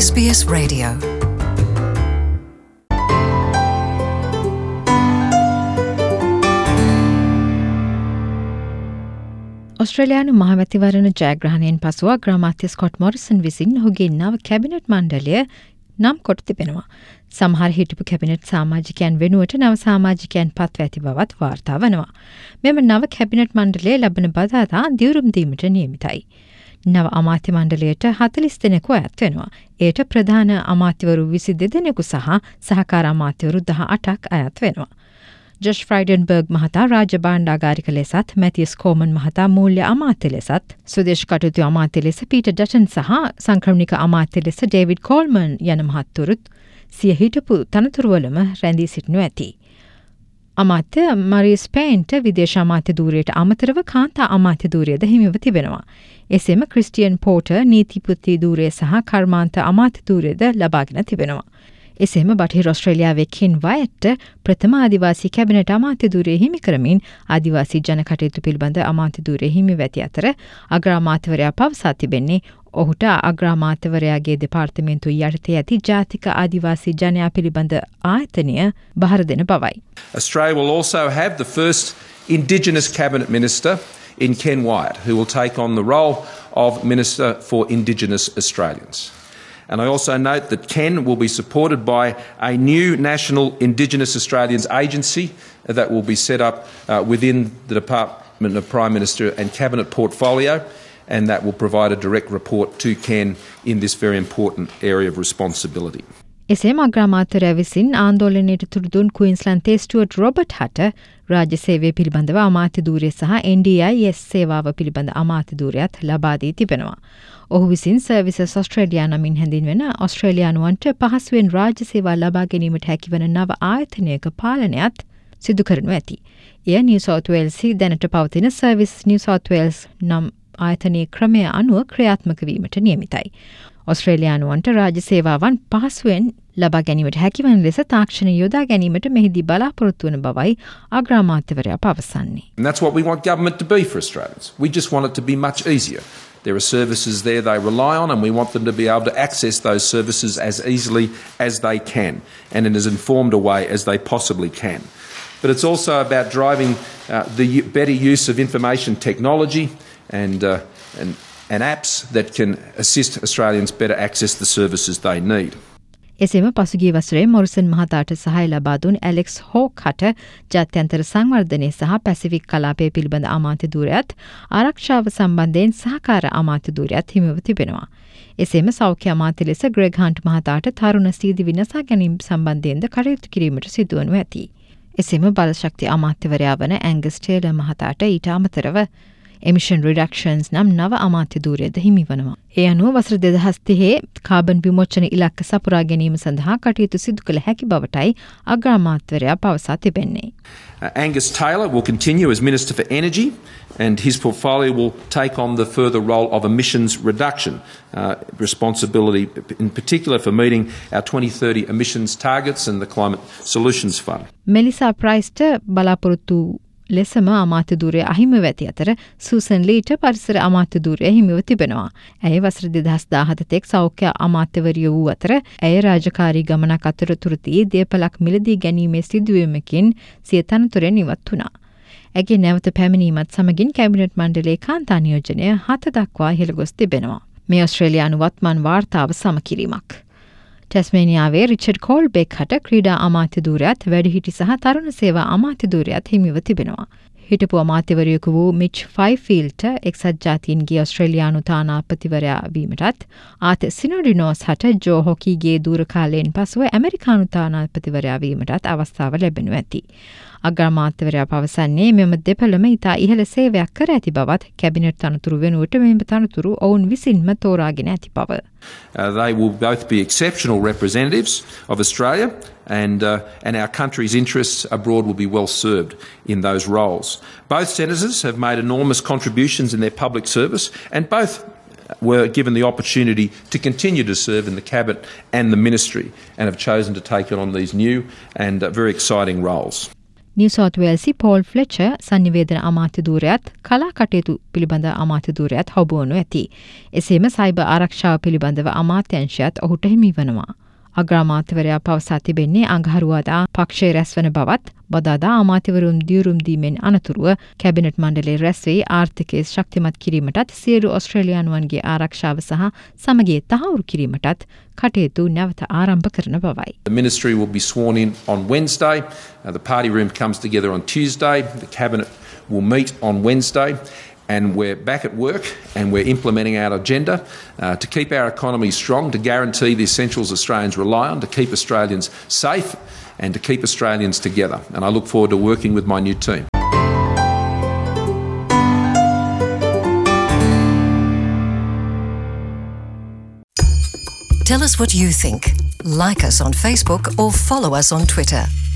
SBS Radio. ඔස්ට්‍රේලියානු මහමැතිවරණ ජයග්‍රහණයෙන් පසුව අග්‍රාමාත්‍ය Scott Morrison විසින් ඔහුගේ නව කැබිනට් මණ්ඩලය නම් කොට තිබෙනවා. සමහර හිටපු කැබිනට් සමාජිකයන් වෙනුවට නව සමාජිකයන් පත්ව ඇති බවත් වාර්තා වනවා. මෙම නව කැබිනට් මණ්ඩලය ලබන බදාදා දිවුරුම් දීමට නියමිතයි. නව අමාත්‍ය මණ්ඩලයට 40 දෙනෙකු අයත් වෙනවා. එයට ප්‍රධාන අමාත්‍යවරු 22 දෙනෙකු සහ සහකාර අමාත්‍යවරු 18ක් අයත් වෙනවා. ජොෂ් ෆ්‍රයිඩන්බර්ග් මහතා රාජ්‍ය භාණ්ඩාගාරික ලෙසත්, මැතියස් කෝමන් මහතා මූල්‍ය අමාත්‍ය ලෙසත්, ස්වදේශ කටයුතු අමාත්‍ය ලෙස පීටර් ඩටන් සහ සංක්‍රමණික අමාත්‍ය ලෙස ඩේවිඩ් කෝල්මන් යන මහත්වරුත් සිය හිටපු තනතුරුවලම රැඳී සිටිනු ඇති. අමාත්‍ය මරීස් පේන්ට විදේශ අමාත්‍ය ධූරයට අමතරව කාන්තා අමාත්‍ය ධූරයද හිමිව තිබෙනවා. එසේම ක්‍රිස්ටියන් පෝටර් නීතිපති ධූරය සහ කර්මාන්ත අමාත්‍ය ධූරයද ලබාගෙන තිබෙනවා. එසේම බටහිර ඔස්ට්‍රේලියාවේ කෙන් වයට්ට ප්‍රථම ආදිවාසී කැබිනට් අමාත්‍ය ධූරය හිමි කරමින් ආදිවාසී ජන කටයුතු පිළිබඳ අමාත්‍ය ධූරය හිමි වෙති අතර අග්‍රාමාත්‍යවරයා පවසා තිබෙන්නේ ඔහුට අග්‍රාමාත්‍යවරයාගේ දෙපාර්තමේන්තුව යටතේ ඇති ජාතික ආදිවාසී ජනයා පිළිබඳ ආයතනය බහර දෙන බවයි. Australia will also have the first Indigenous Cabinet Minister in Ken Wyatt, who will take on the role of Minister for Indigenous Australians. And I also note that Ken will be supported by a new National Indigenous Australians Agency that will be set up within the Department of Prime Minister and Cabinet portfolio, and that will provide a direct report to Ken in this very important area of responsibility. එසේම අග්‍රාමාත්‍යවරයා විසින් ආන්දෝලනයට තුඩුදුන් ක්වීන්ස්ලන්තේ Stuart Robert හට රාජ්‍ය සේවය පිළිබඳව අමාත්‍ය ධූරය සහ NDIS සේවාව පිළිබඳ අමාත්‍ය ධූරයත් ලබා දී තිබෙනවා. ඔහු විසින් සර්විසස් ඔස්ට්‍රේලියා නමින් හැඳින්වෙන ඔස්ට්‍රේලියානුවන්ට පහසුවෙන් රාජ්‍ය සේවා ලබා ගැනීමට හැකිවන නව ආයතනයක පාලනයත් සිදු කරනු ඇති. එය නිව් සවුත් වේල්සි දැනට පවතින සර්විස් නිව් සවුත් වේල්ස් නම් ආයතනයේ ක්‍රමය අනුව ක්‍රියාත්මක වීමට නියමිතයි. ඔස්ට්‍රේලියානුවන්ට රාජ්‍ය සේවාවන් පහසුවෙන් ලබා ගැනීමට හැකිවන ලෙස තාක්ෂණ යොදා ගැනීමට මෙහිදී බලාපොරොත්තු වන බවයි අග්‍රාමාත්‍යවරයා පවසන්නේ. And that's what we want government to be for Australians. We just want it to be much easier. There are services there they rely on, and we want them to be able to access those services as easily as they can and in as informed a way as they possibly can. But it's also about driving the better use of information technology and apps that can assist Australians better access the services they need. එසේම පසුගිය වසරේ Morrison මහතාට සහාය ලබා දුන් Alex හෝක් හට ජාත්‍යන්තර සංවර්ධනය සහ පැසිෆික් කලාපය පිළිබඳ අමාත්‍ය ධූරයත් ආරක්ෂාව සම්බන්ධයෙන් සහකාර අමාත්‍ය ධූරයත් හිමිව තිබෙනවා. එසේම සෞඛ්‍ය අමාත්‍ය ලෙස ග්‍රෙග් හන්ට් මහතාට තරුණ සීදි විනාශ ගැනීම සම්බන්ධයෙන්ද කටයුතු කිරීමට සිදුවනු ඇති. එසේම බලශක්ති අමාත්‍යවරයා වන ඇංගස් ටේලර් මහතාට ඊට අමතරව emission reductions නම් නව අමාත්‍ය ධූරයද හිමිවනවා. ඒ අනුව වසර 2030 කාබන් විමෝචන ඉලක්ක සපුරා ගැනීම සඳහා කටයුතු සිදු කළ හැකි බවටයි අග්‍රාමාත්‍යවරයා පවසා තිබෙන්නේ. Angus Taylor will continue as Minister for Energy, and his portfolio will take on the further role of emissions reduction responsibility, in particular for meeting our 2030 emissions targets and the Climate Solutions Fund. Melissa Price බලාපොරොත්තු ලෙසම අමාත්‍ය ධූරය අහිමිව ඇති අතර Susan ලීට පරිසර අමාත්‍ය ධූරය හිමිව තිබෙනවා. ඇය වසර 2017 තෙක් සෞඛ්‍ය අමාත්‍යවරිය වූ අතර ඇය රාජකාරී ගමනක් අතරතුරදී දේපලක් මිලදී ගැනීමේ සිදුවීමකින් සිය තනතුරෙන් ඉවත් වුණා. ඇගේ නැවත පැමිණීමත් සමගින් කැබිනට් මණ්ඩලයේ කාන්තා නියෝජනය 7 දක්වා ඉහළ ගොස් තිබෙනවා. මේ ඔස්ට්‍රේලියානු වත්මන් වාර්තාව සමකිරීමක්. ටැස්මේනියාවේ රිචඩ් කෝල්බෙක් හට ක්‍රීඩා අමාත්‍ය ධූරයත් වැඩිහිටි සහ තරුණ සේවා අමාත්‍ය ධූරයත් හිමිව තිබෙනවා. හිටපු අමාත්‍යවරයෙකු වූ මිච් ෆයිෆීල්ට එක්සත් ජාතීන්ගේ ඔස්ට්‍රේලියානු තානාපතිවරයා වීමටත් ආත සිනොඩිනෝස් හට ජෝ හොකීගේ දූර කාලයෙන් පසුව ඇමරිකානු තානාපතිවරයා වීමටත් අවස්ථාව ලැබෙනු ඇති. අග්‍රාමාත්‍යවරයා පවසන්නේ මෙම දෙපළම ඉතා ඉහළ සේවයක් කර ඇති බවත් කැබිනට් තනතුරු වෙනුවට මෙම තනතුරු ඔවුන් විසින්ම තෝරාගෙන ඇති බව. They will both be exceptional representatives of Australia, and our country's interests abroad will be well served in those roles. Both senators have made enormous contributions in their public service, and both were given the opportunity to continue to serve in the cabinet and the ministry, and have chosen to take on these new and very exciting roles. New South Wales Paul Fletcher සංනිවේදන අමාත්‍ය ධූරයත් කලා කටයුතු පිළිබඳ අමාත්‍ය ධූරයත් හවුබවනු ඇති. එසේම cyber ආරක්ෂාව පිළිබඳව අමාත්‍යංශයත් ඔහුට හිමි වනවා. අග්‍රාමාත්‍යවරයා පවසා තිබෙන්නේ අඟහරුවාදා පක්ෂයේ රැස්වන බවත් බදාදා අමාත්‍යවරුන් දියුරුම් දීමෙන් අනතුරුව කැබිනට් මණ්ඩලයේ රැස්වී ආර්ථිකය ශක්තිමත් කිරීමටත් සියලු ඔස්ට්‍රේලියානුවන්ගේ ආරක්ෂාව සහ සමගිය තහවුරු කිරීමටත් කටයුතු නැවත ආරම්භ කරන බවයි. The ministry will be sworn in on Wednesday. The party room comes together on Tuesday. The cabinet will meet on Wednesday. And we're back at work and we're implementing our agenda to keep our economy strong, to guarantee the essentials Australians rely on, to keep Australians safe and to keep Australians together. And I look forward to working with my new team. Tell us what you think. Like us on Facebook or follow us on Twitter.